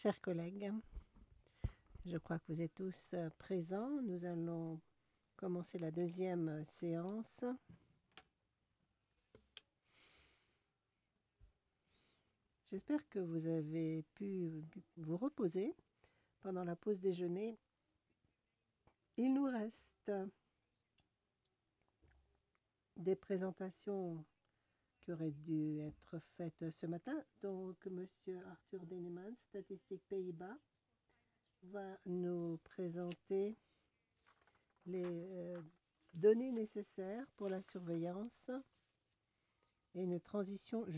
Chers collègues, je crois que vous êtes tous présents. Nous allons commencer la deuxième séance. J'espère que vous avez pu vous reposer pendant la pause déjeuner. Il nous reste des présentations qui auraient dû être faites ce matin. Donc, Monsieur Arthur Deneman, Statistique Pays-Bas, va nous présenter les données nécessaires pour la surveillance et une transition